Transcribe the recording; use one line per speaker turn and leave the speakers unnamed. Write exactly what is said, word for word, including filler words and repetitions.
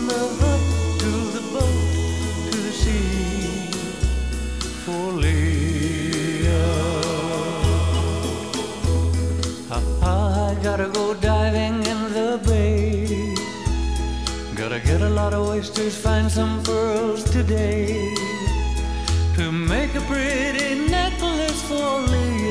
the hut to the boat to the sea for Leah. I gotta go diving in the bay. Gotta get a lot of oysters, find some pearls today to make a pretty necklace for Leah.